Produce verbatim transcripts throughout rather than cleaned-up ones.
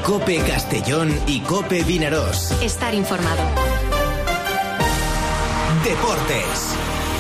COPE Castellón y COPE Vinarós. Estar informado. Deportes.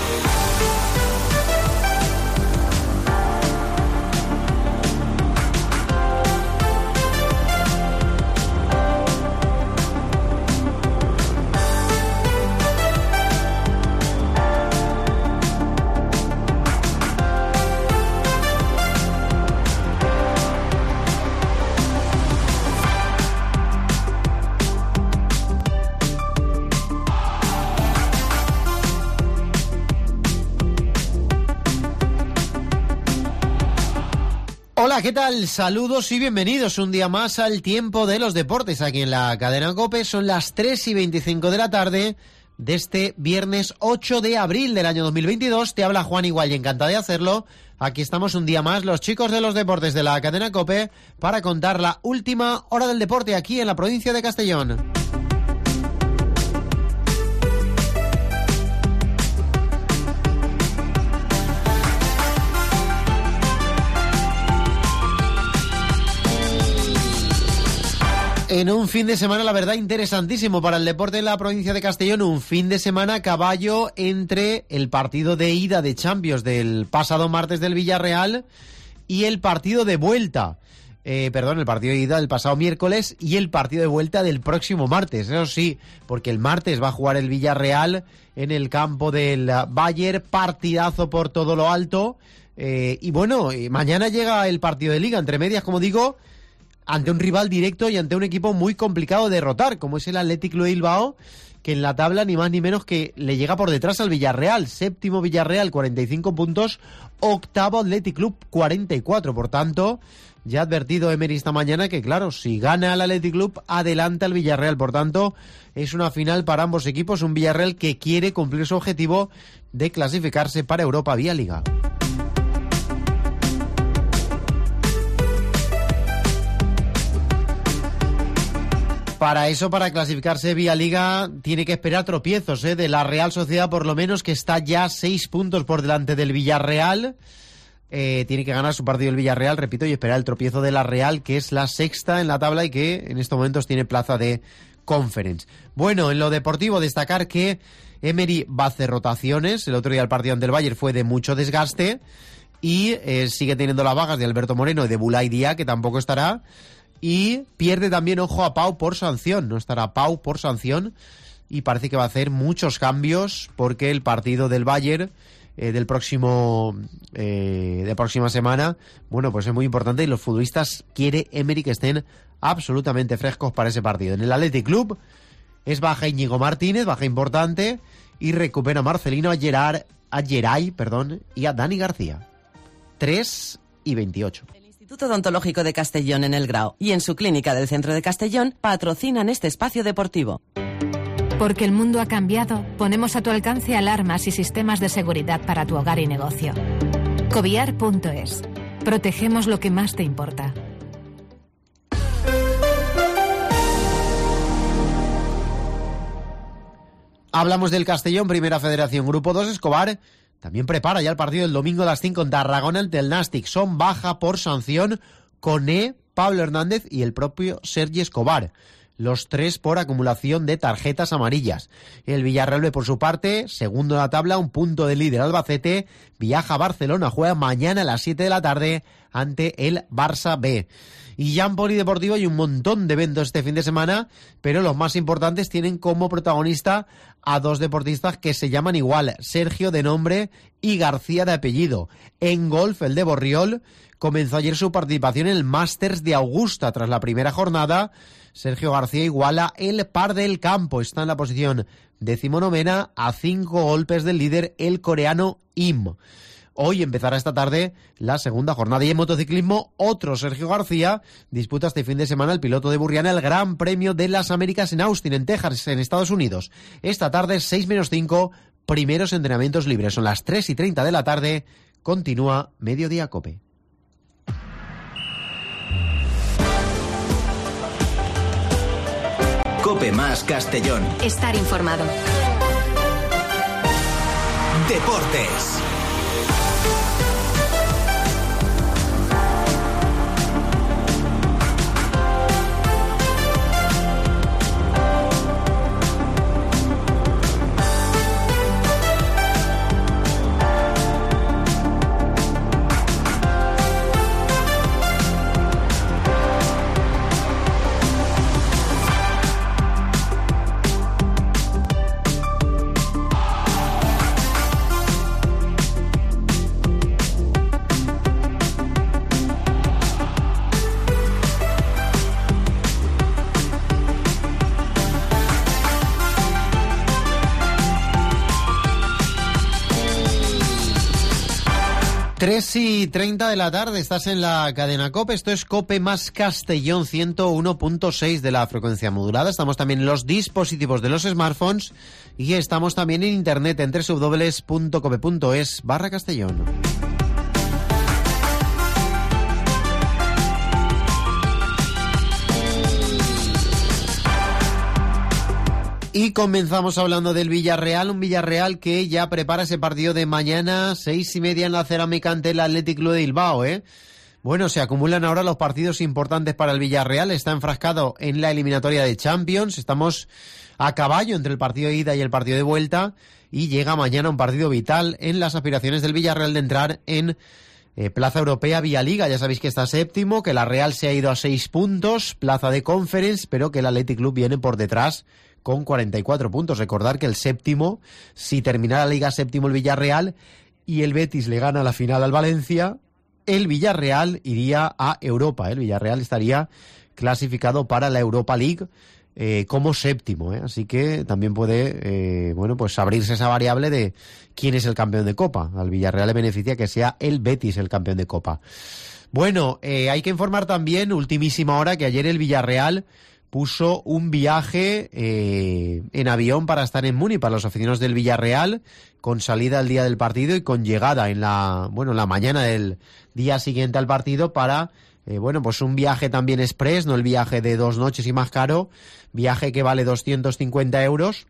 Hola, ¿qué tal? Saludos y bienvenidos un día más al Tiempo de los Deportes aquí en la cadena COPE. Son las tres y veinticinco de la tarde de este viernes ocho de abril del año dos mil veintidós. Te habla Juan Igual y encantado de hacerlo. Aquí estamos un día más, los chicos de los deportes de la cadena COPE, para contar la última hora del deporte aquí en la provincia de Castellón. En un fin de semana, la verdad, interesantísimo para el deporte en la provincia de Castellón. Un fin de semana a caballo entre el partido de ida de Champions del pasado martes del Villarreal y el partido de vuelta. Eh, perdón, el partido de ida del pasado miércoles y el partido de vuelta del próximo martes. Eso sí, porque el martes va a jugar el Villarreal en el campo del Bayern. Partidazo por todo lo alto. Eh, y bueno, mañana llega el partido de Liga, entre medias, como digo, ante un rival directo y ante un equipo muy complicado de derrotar, como es el Athletic Club de Bilbao, que en la tabla ni más ni menos que le llega por detrás al Villarreal. Séptimo Villarreal, cuarenta y cinco puntos. Octavo Athletic Club, cuarenta y cuatro. Por tanto, ya ha advertido Emery esta mañana que, claro, si gana el Athletic Club, adelanta al Villarreal. Por tanto, es una final para ambos equipos. Un Villarreal que quiere cumplir su objetivo de clasificarse para Europa vía Liga. Para eso, para clasificarse vía Liga, tiene que esperar tropiezos ¿eh? de la Real Sociedad, por lo menos, que está ya seis puntos por delante del Villarreal. Eh, tiene que ganar su partido el Villarreal, repito, y esperar el tropiezo de la Real, que es la sexta en la tabla y que en estos momentos tiene plaza de Conference. Bueno, en lo deportivo, destacar que Emery va a hacer rotaciones. El otro día el partido ante el Bayern fue de mucho desgaste y eh, sigue teniendo las bajas de Alberto Moreno y de Boulaye Dia, que tampoco estará. Y pierde también, ojo, a Pau por sanción. No estará Pau por sanción y parece que va a hacer muchos cambios porque el partido del Bayern eh, del próximo eh, de próxima semana, bueno, pues es muy importante y los futbolistas quiere Emery que estén absolutamente frescos para ese partido. En el Athletic Club es baja Íñigo Martínez, baja importante, y recupera Marcelino a Gerard, a Geray, perdón, y a Dani García. tres y veintiocho. Instituto Odontológico de Castellón en El Grao y en su clínica del centro de Castellón patrocinan este espacio deportivo. Porque el mundo ha cambiado, ponemos a tu alcance alarmas y sistemas de seguridad para tu hogar y negocio. Coviar punto es. Protegemos lo que más te importa. Hablamos del Castellón, Primera Federación, Grupo dos. Escobar también prepara ya el partido del domingo a las cinco en Tarragona ante el Nàstic. Son baja por sanción Koné, Pablo Hernández y el propio Sergi Escobar. Los tres por acumulación de tarjetas amarillas. El Villarreal, por su parte, segundo en la tabla, un punto de líder. Albacete viaja a Barcelona, juega mañana a las siete de la tarde ante el Barça B. Y ya en polideportivo hay un montón de eventos este fin de semana, pero los más importantes tienen como protagonista a dos deportistas que se llaman igual, Sergio de nombre y García de apellido. En golf, el de Borriol comenzó ayer su participación en el Masters de Augusta. Tras la primera jornada, Sergio García iguala el par del campo. Está en la posición decimonovena a cinco golpes del líder, el coreano Im. Hoy empezará esta tarde la segunda jornada. Y en motociclismo, otro Sergio García disputa este fin de semana el piloto de Burriana el Gran Premio de las Américas en Austin, en Texas, en Estados Unidos. Esta tarde, seis menos cinco, primeros entrenamientos libres. Son las tres y treinta de la tarde. Continúa Mediodía COPE. COPE más Castellón. Estar informado. Deportes. tres y treinta de la tarde, estás en la cadena COPE, esto es COPE más Castellón ciento uno punto seis de la frecuencia modulada. Estamos también en los dispositivos de los smartphones y estamos también en internet en doble u doble u doble u punto cope punto es barra Castellón. Y comenzamos hablando del Villarreal, un Villarreal que ya prepara ese partido de mañana, seis y media en la Cerámica ante el Athletic Club de Bilbao, ¿eh? Bueno, se acumulan ahora los partidos importantes para el Villarreal, está enfrascado en la eliminatoria de Champions, estamos a caballo entre el partido de ida y el partido de vuelta, y llega mañana un partido vital en las aspiraciones del Villarreal de entrar en eh, Plaza Europea vía Liga. Ya sabéis que está séptimo, que la Real se ha ido a seis puntos, plaza de Conference, pero que el Athletic Club viene por detrás con cuarenta y cuatro puntos. Recordar que el séptimo, si terminara la Liga séptimo el Villarreal y el Betis le gana la final al Valencia, el Villarreal iría a Europa. El Villarreal estaría clasificado para la Europa League eh, como séptimo, ¿eh? Así que también puede eh, bueno, pues abrirse esa variable de quién es el campeón de Copa. Al Villarreal le beneficia que sea el Betis el campeón de Copa. Bueno, eh, hay que informar también, ultimísima hora, que ayer el Villarreal puso un viaje eh, en avión para estar en Múnich para los aficionados del Villarreal, con salida el día del partido y con llegada en la bueno en la mañana del día siguiente al partido para eh, bueno pues un viaje también express, no el viaje de dos noches y más caro, viaje que vale doscientos cincuenta euros,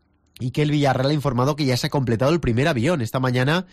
y que el Villarreal ha informado que ya se ha completado el primer avión. Esta mañana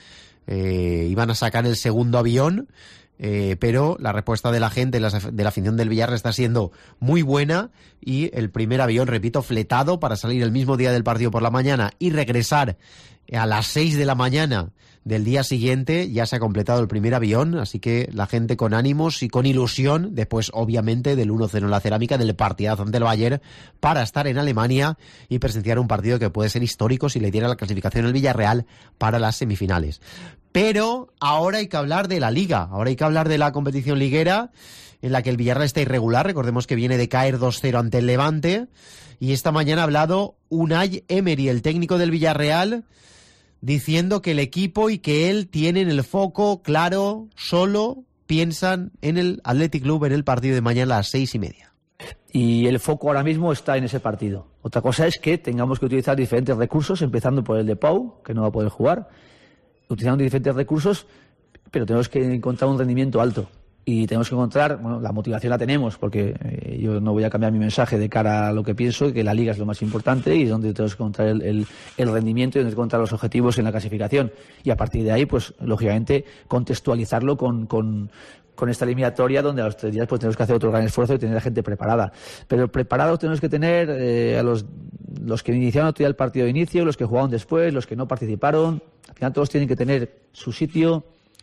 eh, iban a sacar el segundo avión, Eh, pero la respuesta de la gente, de la afición del Villarreal, está siendo muy buena, y el primer avión, repito, fletado para salir el mismo día del partido por la mañana y regresar a las seis de la mañana del día siguiente. Ya se ha completado el primer avión, así que la gente con ánimos y con ilusión, después obviamente del uno cero en la Cerámica, del partidazo ante el Bayern, para estar en Alemania y presenciar un partido que puede ser histórico si le diera la clasificación al Villarreal para las semifinales. Pero ahora hay que hablar de la Liga, ahora hay que hablar de la competición liguera, en la que el Villarreal está irregular. Recordemos que viene de caer dos cero ante el Levante, y esta mañana ha hablado Unai Emery, el técnico del Villarreal, diciendo que el equipo y que él tienen el foco claro, solo piensan en el Athletic Club en el partido de mañana a las seis y media. Y el foco ahora mismo está en ese partido. Otra cosa es que tengamos que utilizar diferentes recursos, empezando por el de Pau, que no va a poder jugar, utilizando diferentes recursos, pero tenemos que encontrar un rendimiento alto. Y tenemos que encontrar, bueno, la motivación la tenemos, porque eh, yo no voy a cambiar mi mensaje de cara a lo que pienso, que la Liga es lo más importante y es donde tenemos que encontrar el, el, el rendimiento y donde encontrar los objetivos en la clasificación. Y a partir de ahí, pues, lógicamente, contextualizarlo con, con, con esta eliminatoria, donde a los tres días pues tenemos que hacer otro gran esfuerzo y tener a gente preparada. Pero preparados tenemos que tener eh, a los, los que iniciaron otro día el partido de inicio, los que jugaron después, los que no participaron. Al final todos tienen que tener su sitio.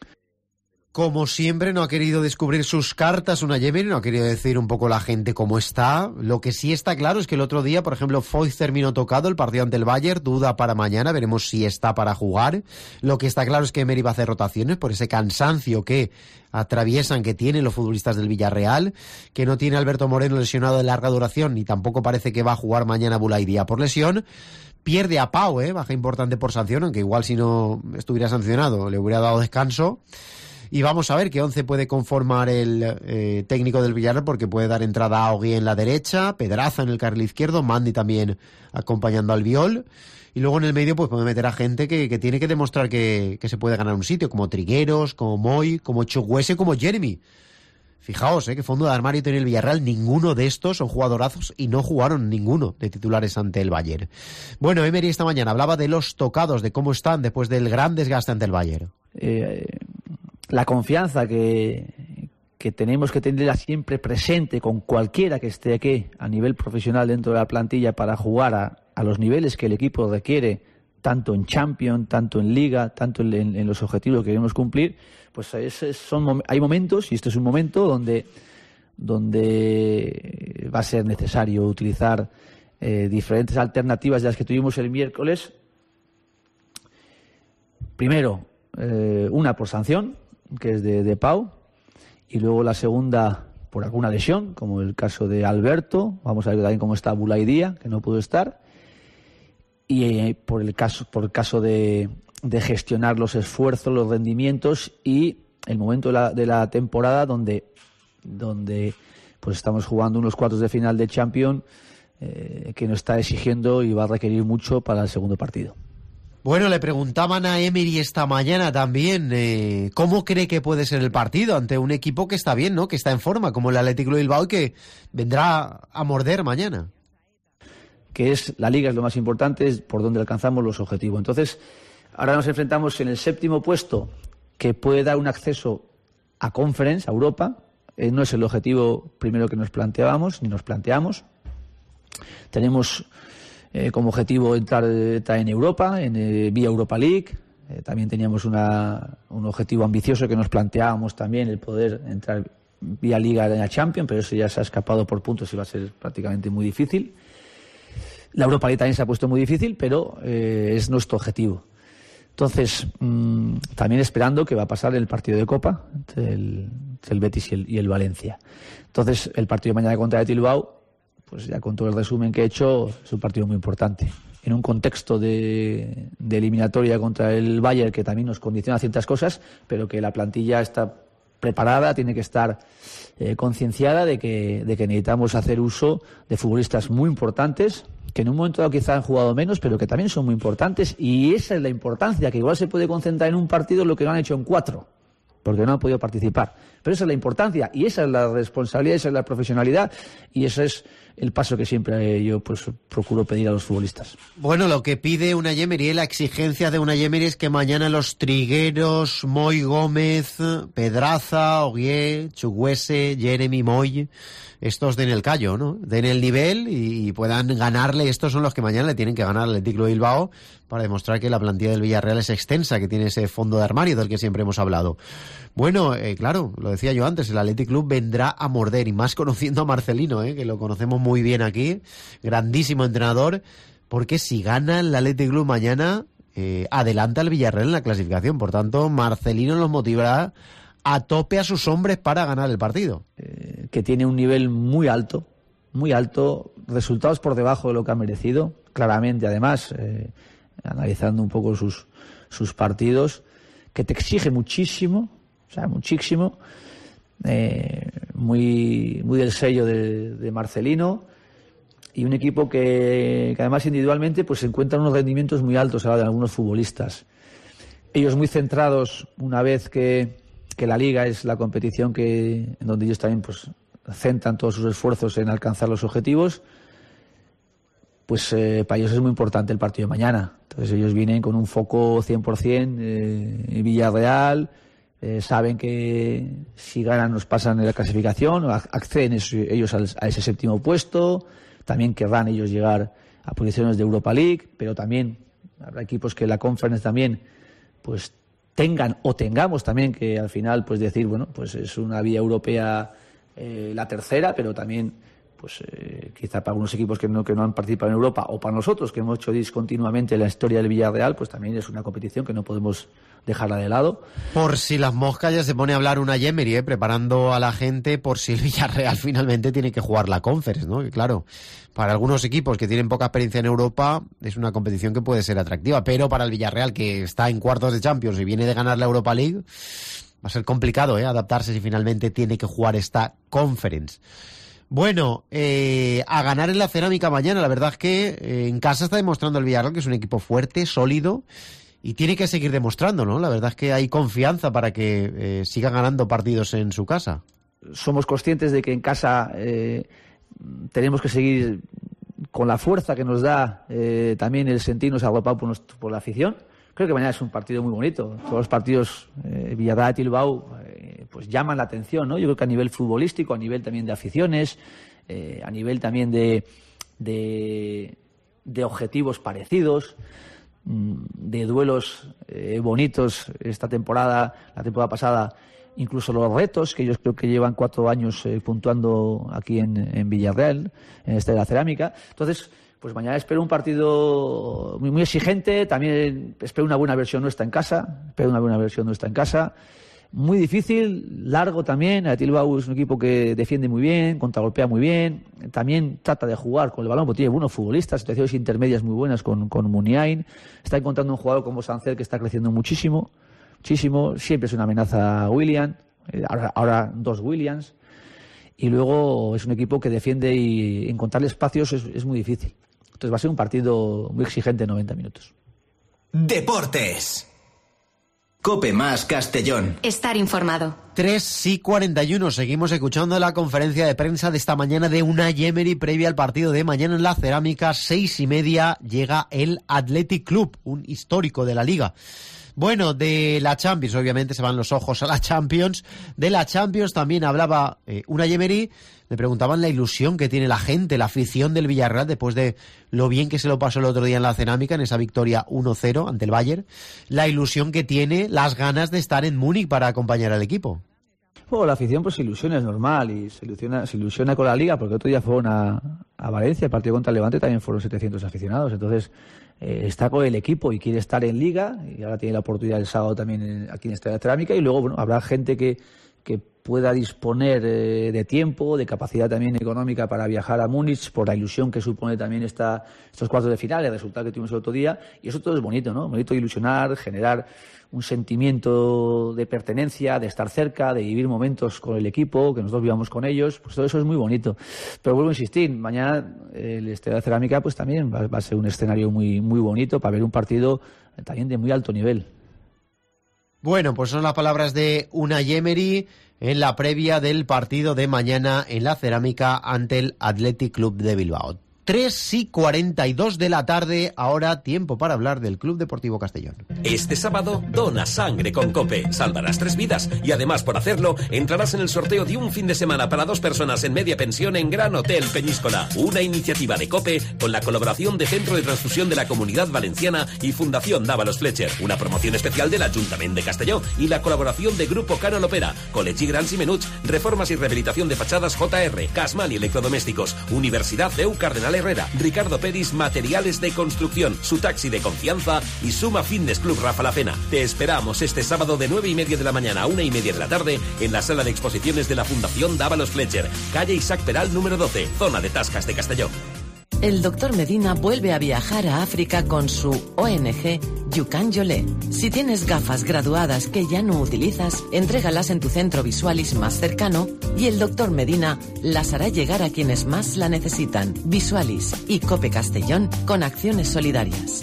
Como siempre, no ha querido descubrir sus cartas Unai Emery, no ha querido decir un poco la gente cómo está. Lo que sí está claro es que el otro día, por ejemplo, Foyth terminó tocado el partido ante el Bayern, duda para mañana, veremos si está para jugar. Lo que está claro es que Emery va a hacer rotaciones por ese cansancio que atraviesan, que tienen los futbolistas del Villarreal, que no tiene Alberto Moreno lesionado de larga duración, ni tampoco parece que va a jugar mañana Boulaye Dia por lesión. Pierde a Pau, ¿eh? Baja importante por sanción, aunque igual si no estuviera sancionado le hubiera dado descanso. Y vamos a ver qué once puede conformar el eh, técnico del Villarreal, porque puede dar entrada a Ogui en la derecha, Pedraza en el carril izquierdo, Mandi también acompañando al Biol, y luego en el medio pues puede meter a gente que, que tiene que demostrar que, que se puede ganar un sitio, como Trigueros, como Moy, como Chukwueze, como Jeremy. Fijaos, eh, que fondo de armario tiene el Villarreal, ninguno de estos son jugadorazos y no jugaron ninguno de titulares ante el Bayern. Bueno, Emery esta mañana hablaba de los tocados, de cómo están después del gran desgaste ante el Bayern. Eh... La confianza que, que tenemos que tenerla siempre presente con cualquiera que esté aquí a nivel profesional dentro de la plantilla para jugar a, a los niveles que el equipo requiere, tanto en Champions, tanto en Liga, tanto en, en, en los objetivos que queremos cumplir, pues es, es, son, hay momentos, y este es un momento donde, donde va a ser necesario utilizar eh, diferentes alternativas de las que tuvimos el miércoles. Primero, eh, una por sanción, que es de, de Pau, y luego la segunda por alguna lesión, como el caso de Alberto. Vamos a ver también cómo está Boulaye Dia, que no pudo estar, y eh, por el caso por el caso de, de gestionar los esfuerzos, los rendimientos y el momento de la, de la temporada donde, donde pues estamos jugando unos cuartos de final de Champions eh, que nos está exigiendo y va a requerir mucho para el segundo partido. Bueno, le preguntaban a Emery esta mañana también eh, cómo cree que puede ser el partido ante un equipo que está bien, ¿no? Que está en forma, como el Athletic Club de Bilbao y que vendrá a morder mañana. Que es la Liga, es lo más importante, es por donde alcanzamos los objetivos. Entonces, ahora nos enfrentamos en el séptimo puesto, que puede dar un acceso a Conference, a Europa. Eh, no es el objetivo primero que nos planteábamos, ni nos planteamos. Tenemos eh, como objetivo entrar, entrar en Europa, en eh, vía Europa League. Eh, también teníamos una, un objetivo ambicioso que nos planteábamos también, el poder entrar vía Liga en la Champions, pero eso ya se ha escapado por puntos y va a ser prácticamente muy difícil. La Europa League también se ha puesto muy difícil, pero eh, es nuestro objetivo. Entonces, mmm, también esperando que va a pasar el partido de Copa entre el, entre el Betis y el, y el Valencia. Entonces, el partido de mañana contra el Bilbao, pues ya con todo el resumen que he hecho, es un partido muy importante. En un contexto de, de eliminatoria contra el Bayern, que también nos condiciona ciertas cosas, pero que la plantilla está preparada, tiene que estar eh, concienciada de que, de que necesitamos hacer uso de futbolistas muy importantes, que en un momento dado quizá han jugado menos, pero que también son muy importantes, y esa es la importancia, que igual se puede concentrar en un partido lo que no han hecho en cuatro, porque no han podido participar. Pero esa es la importancia, y esa es la responsabilidad, esa es la profesionalidad, y ese es el paso que siempre yo pues procuro pedir a los futbolistas. Bueno, lo que pide Unai Emery, la exigencia de Unai Emery es que mañana los Trigueros, Moy Gómez, Pedraza, Oguié, Chukwueze, Jeremy Moy, estos den el callo, ¿no? Den el nivel y puedan ganarle. Estos son los que mañana le tienen que ganar al Athletic Club de Bilbao para demostrar que la plantilla del Villarreal es extensa, que tiene ese fondo de armario del que siempre hemos hablado. Bueno, eh, claro, lo decía yo antes, el Athletic Club vendrá a morder, y más conociendo a Marcelino, eh, que lo conocemos muy bien aquí, grandísimo entrenador, porque si gana el Athletic Club mañana, eh, adelanta al Villarreal en la clasificación. Por tanto, Marcelino los motivará a tope a sus hombres para ganar el partido. Eh, que tiene un nivel muy alto, muy alto, resultados por debajo de lo que ha merecido, claramente, además, eh, analizando un poco sus, sus partidos, que te exige muchísimo, o sea, muchísimo, eh, muy, muy del sello de, de Marcelino, y un equipo que, que además individualmente pues se encuentra unos rendimientos muy altos a la de algunos futbolistas. Ellos muy centrados, una vez que, que la Liga es la competición que en donde ellos también pues centran todos sus esfuerzos en alcanzar los objetivos, pues eh, para ellos es muy importante el partido de mañana. Entonces ellos vienen con un foco cien por ciento eh, en Villarreal, eh, saben que si ganan nos pasan en la clasificación, acceden ellos al, a ese séptimo puesto, también querrán ellos llegar a posiciones de Europa League, pero también habrá equipos que la Conference también pues tengan o tengamos también que al final pues decir, bueno, pues es una vía europea eh, la tercera, pero también pues eh, quizá para algunos equipos que no, que no han participado en Europa, o para nosotros que hemos hecho discontinuamente la historia del Villarreal, pues también es una competición que no podemos dejarla de lado. Por si las moscas, ya se pone a hablar Unai Emery, ¿eh? Preparando a la gente por si el Villarreal finalmente tiene que jugar la Conference, ¿no? Que claro, para algunos equipos que tienen poca experiencia en Europa es una competición que puede ser atractiva, pero para el Villarreal, que está en cuartos de Champions y viene de ganar la Europa League, va a ser complicado, ¿eh? Adaptarse si finalmente tiene que jugar esta Conference. Bueno, eh, a ganar en la Cerámica mañana. La verdad es que eh, en casa está demostrando el Villarreal que es un equipo fuerte, sólido, y tiene que seguir demostrando, ¿no? La verdad es que hay confianza para que eh, siga ganando partidos en su casa. Somos conscientes de que en casa eh, tenemos que seguir con la fuerza que nos da eh, también el sentirnos arropados por, nuestro, por la afición. Creo que mañana es un partido muy bonito. Todos los partidos eh, Villarreal y Bilbao eh, pues llaman la atención, ¿no? Yo creo que a nivel futbolístico, a nivel también de aficiones, eh, a nivel también de, de, de objetivos parecidos, de duelos eh, bonitos esta temporada, la temporada pasada, incluso los retos, que ellos creo que llevan cuatro años eh, puntuando aquí en, en Villarreal, en este de la Cerámica. Entonces, pues mañana espero un partido muy, muy exigente, también espero una buena versión nuestra en casa, espero una buena versión nuestra en casa, Muy difícil, largo también. Athletic Bilbao es un equipo que defiende muy bien, contragolpea muy bien, también trata de jugar con el balón, porque tiene buenos futbolistas, situaciones intermedias muy buenas con, con Muniain. Está encontrando un jugador como Sancet que está creciendo muchísimo, muchísimo. Siempre es una amenaza a William, ahora, ahora dos Williams. Y luego es un equipo que defiende y encontrarle espacios es, es muy difícil. Entonces va a ser un partido muy exigente, noventa minutos. Deportes. COPE más Castellón. Estar informado. tres y cuarenta y uno. Seguimos escuchando la conferencia de prensa de esta mañana de Unai Emery previa al partido de mañana en la Cerámica. Seis y media llega el Athletic Club, un histórico de la Liga. Bueno, de la Champions, obviamente se van los ojos a la Champions. De la Champions también hablaba eh, Unai Emery. Le preguntaban la ilusión que tiene la gente, la afición del Villarreal después de lo bien que se lo pasó el otro día en la Cerámica, en esa victoria uno cero ante el Bayern. La ilusión que tiene, las ganas de estar en Múnich para acompañar al equipo. Bueno, la afición pues se ilusiona, es normal, y se ilusiona, se ilusiona con la Liga, porque otro día fueron a, a Valencia, el partido contra el Levante también fueron setecientos aficionados, entonces eh, está con el equipo y quiere estar en Liga, y ahora tiene la oportunidad el sábado también en, aquí en esta Cerámica, y luego bueno, habrá gente que, que pueda disponer eh, de tiempo, de capacidad también económica para viajar a Múnich, por la ilusión que supone también esta, estos cuartos de final, el resultado que tuvimos el otro día, y eso todo es bonito, ¿no? Bonito ilusionar, generar un sentimiento de pertenencia, de estar cerca, de vivir momentos con el equipo, que nosotros vivamos con ellos, pues todo eso es muy bonito. Pero vuelvo a insistir, mañana el Estadio de Cerámica pues también va, va a ser un escenario muy, muy bonito para ver un partido también de muy alto nivel. Bueno, pues son las palabras de Unai Emery en la previa del partido de mañana en la Cerámica ante el Athletic Club de Bilbao. tres y cuarenta y dos de la tarde, ahora tiempo para hablar del Club Deportivo Castellón. Este sábado dona sangre con COPE, salvarás tres vidas y además por hacerlo entrarás en el sorteo de un fin de semana para dos personas en media pensión en Gran Hotel Peñíscola, una iniciativa de COPE con la colaboración de Centro de Transfusión de la Comunidad Valenciana y Fundación Dávalos Fletcher, una promoción especial del Ayuntamiento de Castelló y la colaboración de Grupo Cano Lopera, Col·legi Grans y Menuts, Reformas y Rehabilitación de Fachadas J R, Casmal y Electrodomésticos, Universidad C E U Cardenal Herrera, Ricardo Peris Materiales de Construcción, su taxi de confianza y Suma Fitness Club Rafa La Pena. Te esperamos este sábado de nueve y media de la mañana a una y media de la tarde en la sala de exposiciones de la Fundación Dávalos Fletcher, calle Isaac Peral número doce, zona de Tascas de Castelló. El doctor Medina vuelve a viajar a África con su O N G Yukan Yolé. Si tienes gafas graduadas que ya no utilizas, entrégalas en tu centro Visualis más cercano y el doctor Medina las hará llegar a quienes más la necesitan. Visualis y COPE Castellón con acciones solidarias.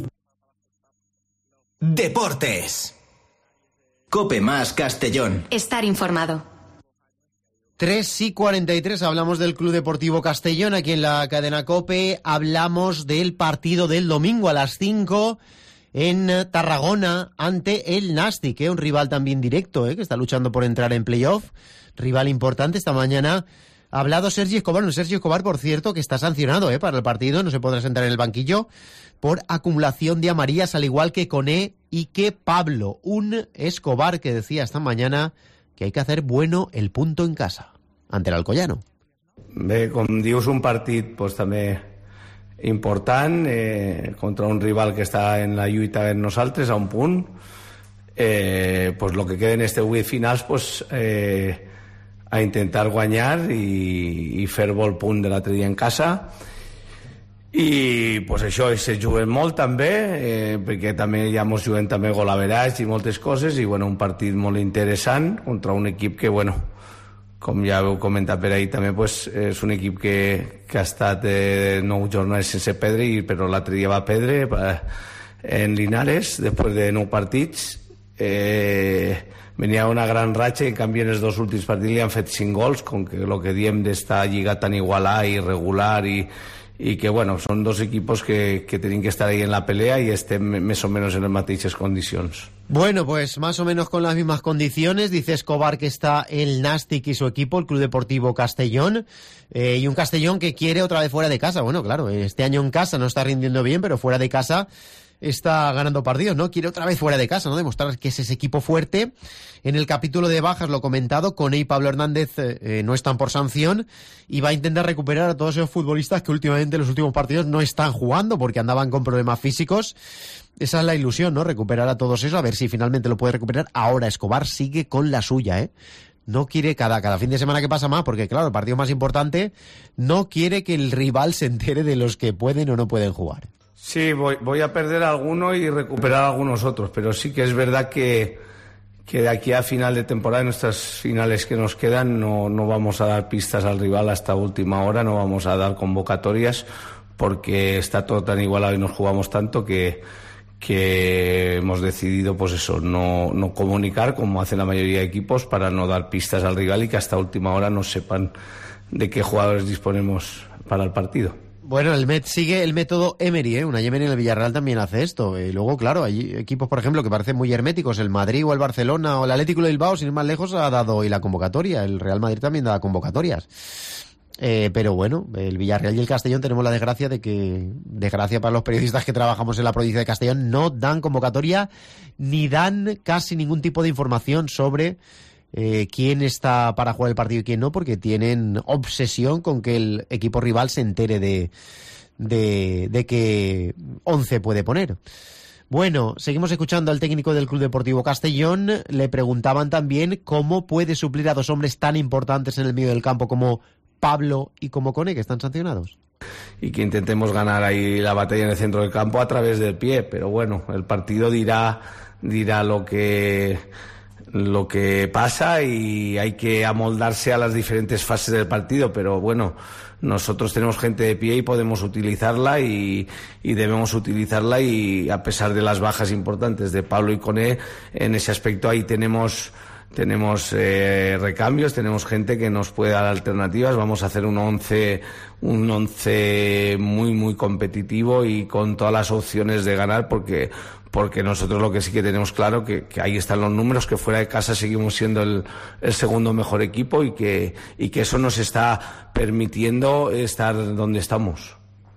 Deportes. COPE más Castellón. Estar informado. tres y cuarenta y tres, hablamos del Club Deportivo Castellón aquí en la cadena COPE. Hablamos del partido del domingo a las cinco en Tarragona ante el Nàstic, ¿eh? Un rival también directo, ¿eh? Que está luchando por entrar en playoff. Rival importante. Esta mañana ha hablado Sergi Escobar. No, Sergi Escobar, por cierto, que está sancionado ¿eh? para el partido. No se podrá sentar en el banquillo por acumulación de amarillas, al igual que Koné y que Pablo. Un Escobar que decía esta mañana que hay que hacer bueno el punto en casa, ante el Alcoyano. Bé, com dius, un partit pues, també important eh, contra un rival que està en la lluita amb nosaltres, a un punt. Eh, pues, lo que queda en este vuit finals pues, eh, a intentar guanyar i, i fer bo el punt de l'altre dia en casa. I pues, això se juguen molt també, eh, perquè també ja mos juguen també golaverats i moltes coses, i bueno, un partit molt interessant contra un equip que, bueno, com ja heu comentat per ahir també, pues, és un equip que, que ha estat eh, nou jornades sense perdre, i, però l'altre dia va perdre eh, en Linares després de nou partits. Eh, venia una gran ratxa i en canvi en els dos últims partits li han fet cinc gols, com que el que diem d'estar lligat tan igualat i irregular i y que bueno, son dos equipos que, que tienen que estar ahí en la pelea y estén más o menos en las mismas condiciones. Bueno, pues más o menos con las mismas condiciones. Dice Escobar que está el Nàstic y su equipo, el Club Deportivo Castellón, eh, y un Castellón que quiere otra vez fuera de casa. Bueno, claro, este año en casa no está rindiendo bien, pero fuera de casa está ganando partidos, ¿no? Quiere otra vez fuera de casa, ¿no? Demostrar que es ese equipo fuerte. En el capítulo de bajas, lo he comentado, Koné y Pablo Hernández eh, no están por sanción y va a intentar recuperar a todos esos futbolistas que últimamente en los últimos partidos no están jugando porque andaban con problemas físicos. Esa es la ilusión, ¿no? Recuperar a todos esos, a ver si finalmente lo puede recuperar. Ahora Escobar sigue con la suya, ¿eh? No quiere cada, cada fin de semana que pasa más, porque claro, el partido más importante, no quiere que el rival se entere de los que pueden o no pueden jugar. Sí, voy, voy a perder alguno y recuperar algunos otros, pero sí que es verdad que, que de aquí a final de temporada, en nuestras finales que nos quedan, no, no vamos a dar pistas al rival hasta última hora, no vamos a dar convocatorias, porque está todo tan igualado y nos jugamos tanto que, que hemos decidido, pues eso, no, no comunicar como hacen la mayoría de equipos para no dar pistas al rival y que hasta última hora no sepan de qué jugadores disponemos para el partido. Bueno, el Met sigue el método Emery, ¿eh? Una Emery en el Villarreal también hace esto. Y luego, claro, hay equipos, por ejemplo, que parecen muy herméticos. El Madrid o el Barcelona o el Atlético de Bilbao, sin ir más lejos, ha dado hoy la convocatoria. El Real Madrid también da convocatorias. Eh, pero bueno, el Villarreal y el Castellón tenemos la desgracia de que, desgracia para los periodistas que trabajamos en la provincia de Castellón, no dan convocatoria ni dan casi ningún tipo de información sobre Eh, quién está para jugar el partido y quién no, porque tienen obsesión con que el equipo rival se entere de, de, de que once puede poner. Bueno, seguimos escuchando al técnico del Club Deportivo Castellón. Le preguntaban también cómo puede suplir a dos hombres tan importantes en el medio del campo como Pablo y como Koné, que están sancionados. Y que intentemos ganar ahí la batalla en el centro del campo a través del pie, pero bueno, el partido dirá, dirá lo que... lo que pasa y hay que amoldarse a las diferentes fases del partido, pero bueno, nosotros tenemos gente de pie y podemos utilizarla y, y debemos utilizarla, y a pesar de las bajas importantes de Pablo y Koné, en ese aspecto ahí tenemos tenemos eh, recambios, tenemos gente que nos puede dar alternativas. Vamos a hacer un once un once muy muy competitivo y con todas las opciones de ganar, porque porque nosotros lo que sí que tenemos claro que, que ahí están los números, que fuera de casa seguimos siendo el, el segundo mejor equipo y que, y que eso nos está permitiendo estar donde estamos.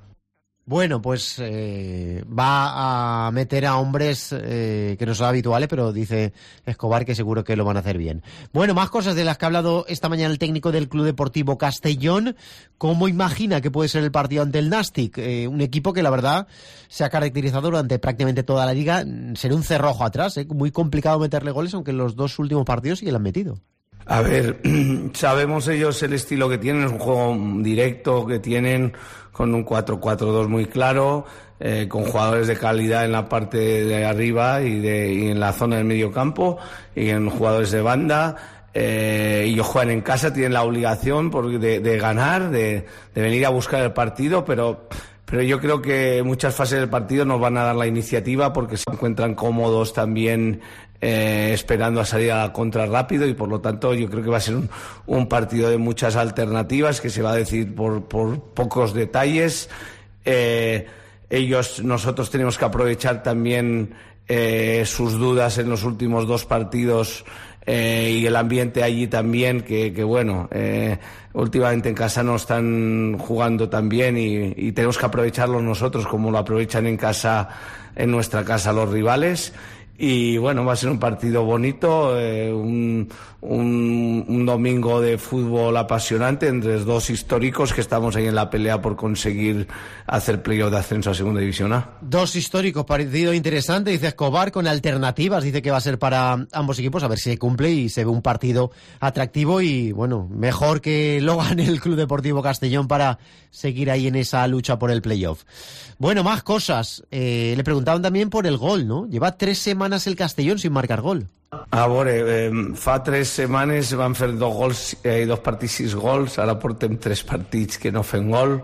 Bueno, pues eh, va a meter a hombres eh, que no son habituales, pero dice Escobar que seguro que lo van a hacer bien. Bueno, más cosas de las que ha hablado esta mañana el técnico del Club Deportivo Castellón. ¿Cómo imagina que puede ser el partido ante el Nàstic? Eh, un equipo que la verdad se ha caracterizado durante prácticamente toda la liga ser un cerrojo atrás, eh, muy complicado meterle goles, aunque en los dos últimos partidos sí que lo han metido. A ver, sabemos ellos el estilo que tienen, es un juego directo que tienen, con un cuatro cuatro dos muy claro, eh, con jugadores de calidad en la parte de arriba y, de, y en la zona del medio campo, y en jugadores de banda. Eh, ellos juegan en casa, tienen la obligación por, de, de ganar, de, de venir a buscar el partido, pero... Pero yo creo que muchas fases del partido nos van a dar la iniciativa porque se encuentran cómodos también eh, esperando a salir a la contra rápido, y por lo tanto yo creo que va a ser un, un partido de muchas alternativas que se va a decidir por, por pocos detalles. Eh, ellos, nosotros tenemos que aprovechar también eh, sus dudas en los últimos dos partidos eh, y el ambiente allí también, que, que bueno, eh, últimamente en casa no están jugando tan bien y, y tenemos que aprovecharlo nosotros como lo aprovechan en casa, en nuestra casa los rivales. Y bueno, va a ser un partido bonito, eh, un, un, un domingo de fútbol apasionante entre dos históricos que estamos ahí en la pelea por conseguir hacer playoff de ascenso a Segunda División A. Dos históricos, partido interesante, dice Escobar, con alternativas, dice que va a ser para ambos equipos, a ver si se cumple y se ve un partido atractivo y bueno, mejor que lo gane el Club Deportivo Castellón para seguir ahí en esa lucha por el playoff. Bueno, más cosas, eh, le preguntaban también por el gol, ¿no? Lleva tres semanas el Castellón sin marcar gol. A veure, eh, fa tres setmanes van fer dos gols, eh, dos partits, sis gols, ara portem tres partits que no fem gol.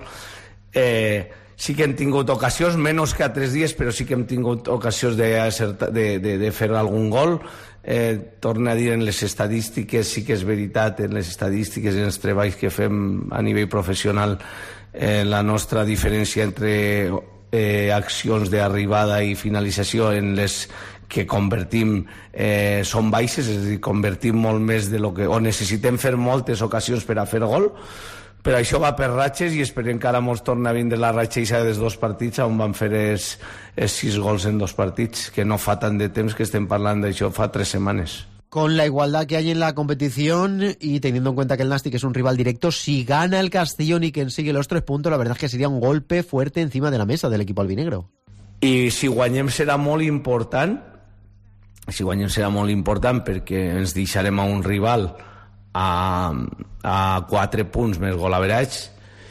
Eh, sí que hem tingut ocasions, menys que a tres dies, però sí que hem tingut ocasions de, de, de, de fer algun gol. Eh, torna a dir, en les estadístiques, sí que és veritat, en les estadístiques i en els treballs que fem a nivell professional, eh, la nostra diferència entre eh, accions d'arribada i finalització en les que convertim eh, són baixes, és a dir, convertim molt més de lo que, o necessitem fer moltes ocasions per a fer gol, però això va per ratxes i esperem que ara mos torna a vindre la ratxa dels dos partits on van fer els, els sis gols en dos partits, que no fa tant de temps que estem parlant d'això, fa tres setmanes. Con la igualdad que hay en la competición y teniendo en cuenta que el Nàstic es un rival directo, si gana el Castellón y consigue los tres puntos, la verdad es que sería un golpe fuerte encima de la mesa del equipo albinegro. I si guanyem serà molt important, si guanyem serà molt important perquè ens deixarem a un rival a, a quatre punts més golaverats,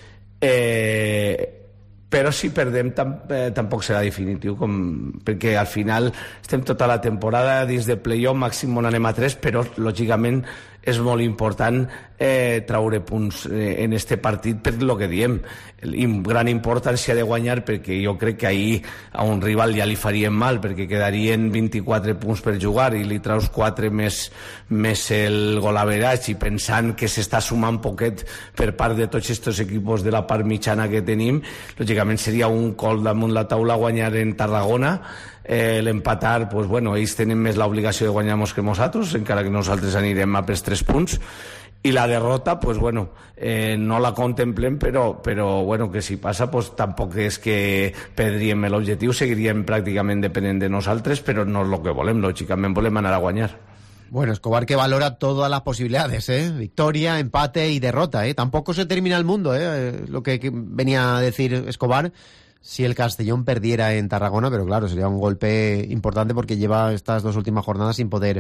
eh, però si perdem tam, eh, tampoc serà definitiu, com, perquè al final estem tota la temporada dins de play-off, màxim on anem a tres, però lògicament és molt important eh, traure punts eh, en este partit per lo que diem, gran importància de guanyar, perquè jo crec que ahir a un rival ja li farien mal, perquè quedarien vint-i-quatre punts per jugar i li traus quatre més, més el golaveratge, i pensant que s'està sumant poquet per part de tots aquests equipos de la part mitjana que tenim, lògicament seria un col damunt la taula guanyar en Tarragona. Eh, l'empatar, pues bueno, ells tenen més l'obligació de guanyar que nosaltres, encara que nosaltres anirem a pels tres punts, i la derrota, pues bueno, eh, no la contemplem, però, però bueno, que si passa, pues tampoc és que perdríem l'objectiu, seguiríem pràcticament depenent de nosaltres, però no és el que volem, lògicament volem anar a guanyar. Bueno, Escobar que valora todas las posibilidades, ¿eh? Victoria, empate y derrota, ¿eh? Tampoco se termina el mundo, ¿eh? Lo que venía a decir Escobar, si el Castellón perdiera en Tarragona, pero claro, sería un golpe importante porque lleva estas dos últimas jornadas sin poder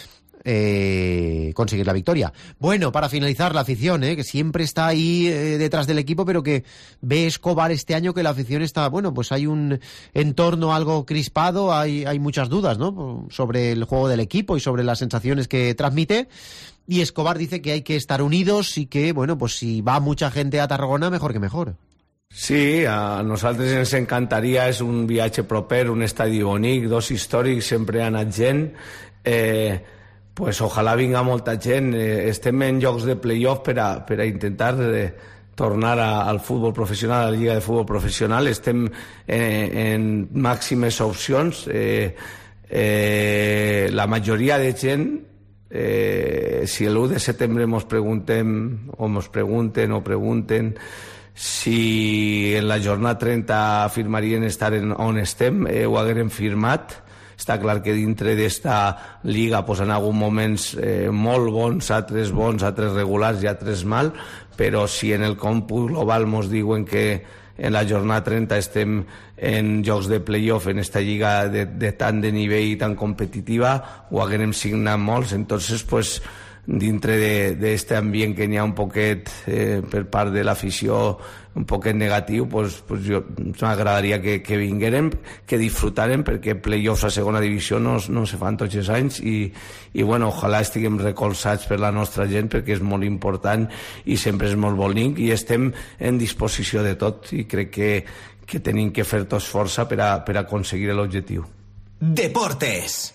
eh, conseguir la victoria. Bueno, para finalizar, la afición, ¿eh? Que siempre está ahí eh, detrás del equipo, pero que ve Escobar este año que la afición está, bueno, pues hay un entorno algo crispado, hay, hay muchas dudas, ¿no? Sobre el juego del equipo y sobre las sensaciones que transmite. Y Escobar dice que hay que estar unidos y que, bueno, pues si va mucha gente a Tarragona, mejor que mejor. Sí, a nosaltres ens encantaria, és un viatge proper, un estadi bonic, dos històrics, sempre ha anat gent, eh, pues ojalà vinga molta gent, eh, estem en llocs de play-off per a, per a intentar eh, tornar a, al futbol professional, a la Lliga de Futbol Professional, estem eh, en màximes opcions, eh, eh, la majoria de gent, eh, si l'u de setembre mos preguntem, o mos pregunten o pregunten, si en la jornada trenta afirmarien estar en on estem, eh, ho haguérem firmat. Està clar que dintre d'esta lliga pues, en alguns moments eh, molt bons, altres bons, altres regulars i altres mal, però si en el còmput global mos diuen que en la jornada trenta estem en jocs de play-off en esta lliga de, de tant de nivell i tan competitiva, ho haguérem signat molts, entonces pues dintre d'aquest ambient que n'hi ha un poquet eh, per part de l'afició un poquet negatiu, pues, pues jo m'agradaria que, que vinguérem, que disfrutarem, perquè play-offs a segona divisió no, no se fan tots els anys i, i bueno, ojalà estiguem recolzats per la nostra gent, perquè és molt important i sempre és molt bonic i estem en disposició de tot i crec que, que tenim que fer tots força per a, per a aconseguir l'objectiu. Deportes.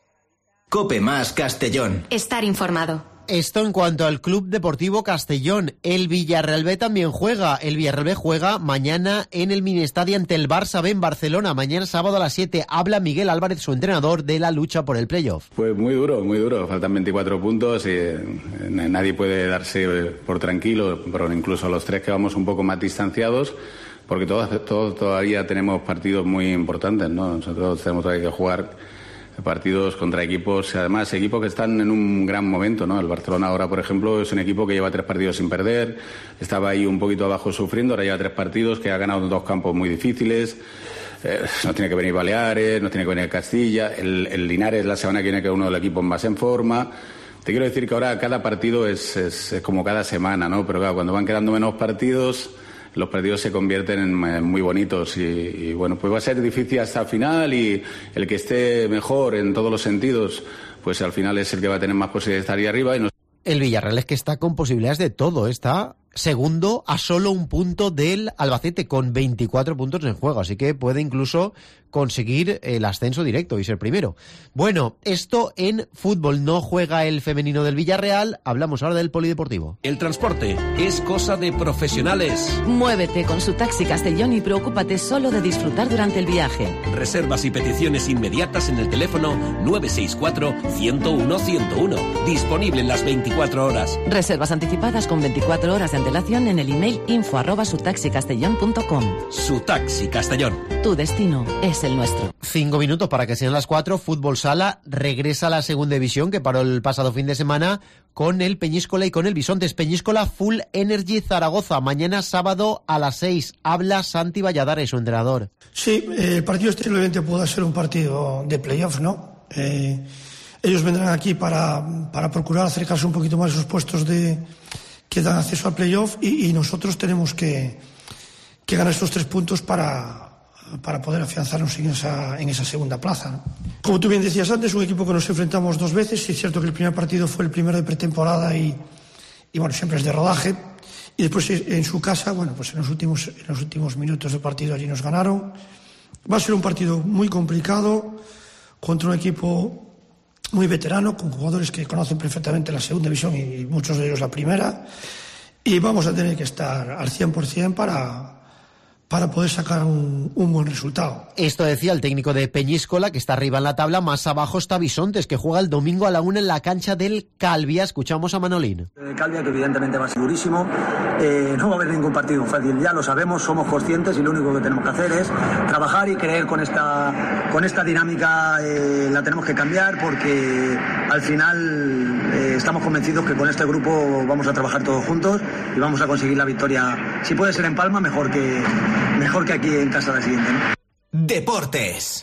Cope más Castellón. Estar informado. Esto en cuanto al Club Deportivo Castellón. El Villarreal B también juega. El Villarreal B juega mañana en el Miniestadio ante el Barça B en Barcelona. Mañana sábado a las siete. Habla Miguel Álvarez, su entrenador, de la lucha por el playoff. Pues muy duro, muy duro. Faltan veinticuatro puntos y nadie puede darse por tranquilo, pero incluso los tres que vamos un poco más distanciados, porque todos, todos todavía tenemos partidos muy importantes, ¿no? Nosotros tenemos todavía que jugar partidos contra equipos, además equipos que están en un gran momento, ¿no? El Barcelona ahora, por ejemplo, es un equipo que lleva tres partidos sin perder, estaba ahí un poquito abajo sufriendo, ahora lleva tres partidos, que ha ganado dos campos muy difíciles, eh, nos tiene que venir Baleares, nos tiene que venir Castilla, el, el Linares la semana que viene, que es uno de los equipos más en forma. Te quiero decir que ahora cada partido es, es, es como cada semana, ¿no? Pero claro, cuando van quedando menos partidos, los partidos se convierten en muy bonitos y, y bueno, pues va a ser difícil hasta el final y el que esté mejor en todos los sentidos, pues al final es el que va a tener más posibilidades de estar ahí arriba. Y nos... El Villarreal es que está con posibilidades de todo, está segundo a solo un punto del Albacete con veinticuatro puntos en juego, así que puede incluso conseguir el ascenso directo y ser primero. Bueno, esto en fútbol. No juega el femenino del Villarreal, hablamos ahora del polideportivo. El transporte es cosa de profesionales. Muévete con su Taxi Castellón y preocúpate solo de disfrutar durante el viaje. Reservas y peticiones inmediatas en el teléfono nueve seis cuatro, ciento uno, ciento uno. Disponible en las veinticuatro horas. Reservas anticipadas con veinticuatro horas de antelación en el email info arroba sutaxicastellón punto com. Sutaxi Castellón. Tu destino es el nuestro. Cinco minutos para que sean las cuatro. Fútbol Sala regresa a la segunda división, que paró el pasado fin de semana con el Peñíscola y con el Bisontes. Peñíscola Full Energy Zaragoza. Mañana sábado a las seis. Habla Santi Valladares, su entrenador. Sí, eh, el partido este probablemente pueda ser un partido de playoff, ¿no? Eh, ellos vendrán aquí para, para procurar acercarse un poquito más a sus puestos de que dan acceso al playoff y, y nosotros tenemos que, que ganar estos tres puntos para... para poder afianzarnos en esa, en esa segunda plaza, ¿no? Como tú bien decías antes, un equipo que nos enfrentamos dos veces, y es cierto que el primer partido fue el primero de pretemporada y, y bueno, siempre es de rodaje, y después en su casa, bueno, pues en los últimos, en los últimos minutos del partido allí nos ganaron. Va a ser un partido muy complicado contra un equipo muy veterano, con jugadores que conocen perfectamente la segunda división y muchos de ellos la primera, y vamos a tener que estar al cien por ciento para... para poder sacar un, un buen resultado. Esto decía el técnico de Peñíscola, que está arriba en la tabla. Más abajo está Bisontes, que juega el domingo a la una en la cancha del Calvia. Escuchamos a Manolín. Eh, Calvia, que evidentemente va a ser durísimo. Eh, no va a haber ningún partido fácil, ya lo sabemos, somos conscientes y lo único que tenemos que hacer es trabajar y creer con esta, con esta dinámica. Eh, la tenemos que cambiar porque al final eh, estamos convencidos que con este grupo vamos a trabajar todos juntos y vamos a conseguir la victoria. Si puede ser en Palma, mejor que... mejor que aquí en casa la siguiente, ¿no? Deportes.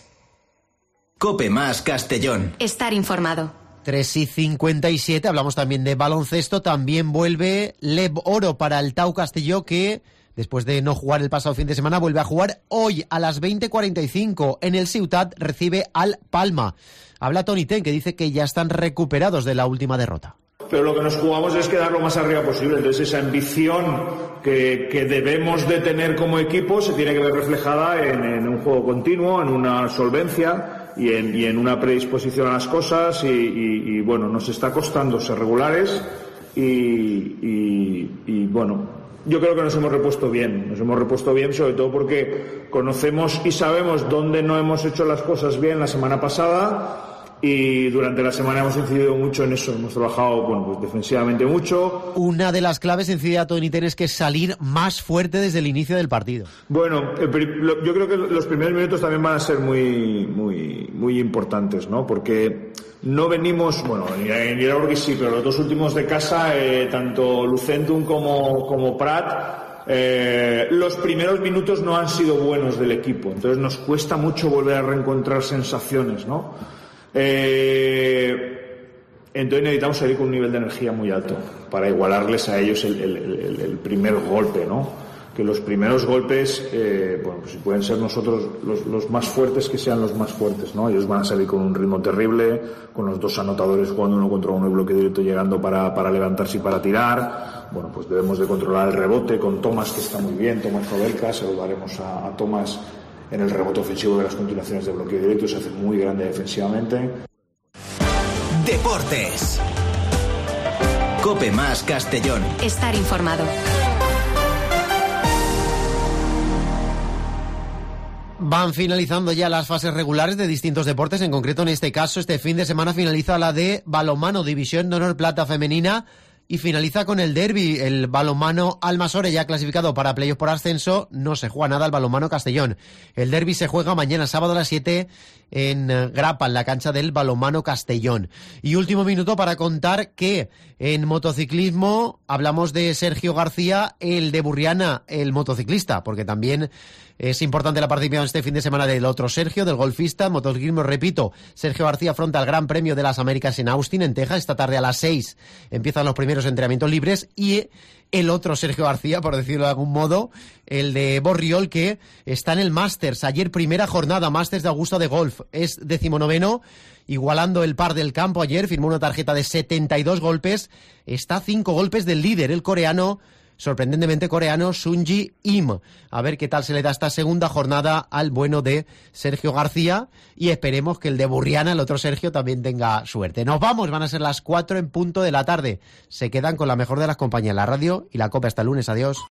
Cope más Castellón. Estar informado. tres y cincuenta y siete, hablamos también de baloncesto. También vuelve Lev Oro para el Tau Castelló, que después de no jugar el pasado fin de semana vuelve a jugar hoy a las veinte cuarenta y cinco en el Ciutat, recibe al Palma. Habla Toni Ten, que dice que ya están recuperados de la última derrota. Pero lo que nos jugamos es quedar lo más arriba posible. Entonces esa ambición que, que debemos de tener como equipo se tiene que ver reflejada en, en un juego continuo, en una solvencia y en, y en una predisposición a las cosas y, y, y bueno, nos está costando ser regulares y, y, y bueno, yo creo que nos hemos repuesto bien, nos hemos repuesto bien sobre todo porque conocemos y sabemos dónde no hemos hecho las cosas bien la semana pasada. Y durante la semana hemos incidido mucho en eso, hemos trabajado bueno, pues defensivamente mucho. Una de las claves, incide a Toni Ten, es que salir más fuerte desde el inicio del partido. Bueno, yo creo que los primeros minutos también van a ser muy muy muy importantes, ¿no? Porque no venimos, bueno, en Iraurgi sí, pero los dos últimos de casa, eh, tanto Lucentum como, como Prat, eh, los primeros minutos no han sido buenos del equipo, entonces nos cuesta mucho volver a reencontrar sensaciones, ¿no? Eh, entonces necesitamos salir con un nivel de energía muy alto para igualarles a ellos el, el, el, el primer golpe, ¿no? Que los primeros golpes, eh, bueno, pues si pueden ser nosotros los, los más fuertes, que sean los más fuertes, ¿no? Ellos van a salir con un ritmo terrible, con los dos anotadores jugando uno contra uno y bloque directo llegando para, para levantarse y para tirar. Bueno, pues debemos de controlar el rebote con Tomás, que está muy bien, Tomás Jovelka, se lo daremos a, a Tomás en el rebote ofensivo de las continuaciones de bloqueo directo, se hace muy grande defensivamente. Deportes. Cope más Castellón. Estar informado. Van finalizando ya las fases regulares de distintos deportes, en concreto en este caso este fin de semana finaliza la de balonmano, División de Honor Plata Femenina, y finaliza con el derbi, el balonmano Almasore ya clasificado para playoff por ascenso, no se juega nada el balonmano Castellón. El derbi se juega mañana sábado a las siete en Grapa, en la cancha del balonmano Castellón. Y último minuto para contar que en motociclismo hablamos de Sergio García, el de Burriana, el motociclista, porque también es importante la participación este fin de semana del otro Sergio, del golfista. Motociclismo, repito, Sergio García afronta el Gran Premio de las Américas en Austin, en Texas. Esta tarde a las seis empiezan los primeros entrenamientos libres. Y el otro Sergio García, por decirlo de algún modo, el de Borriol, que está en el Masters. Ayer primera jornada, Masters de Augusta de Golf. Es decimonoveno, igualando el par del campo. Ayer firmó una tarjeta de setenta y dos golpes. Está a cinco golpes del líder, el coreano, sorprendentemente coreano, Sunji Im. A ver qué tal se le da esta segunda jornada al bueno de Sergio García y esperemos que el de Burriana, el otro Sergio, también tenga suerte. Nos vamos, van a ser las cuatro en punto de la tarde. Se quedan con la mejor de las compañías, la radio y la Copa. Hasta el lunes, adiós.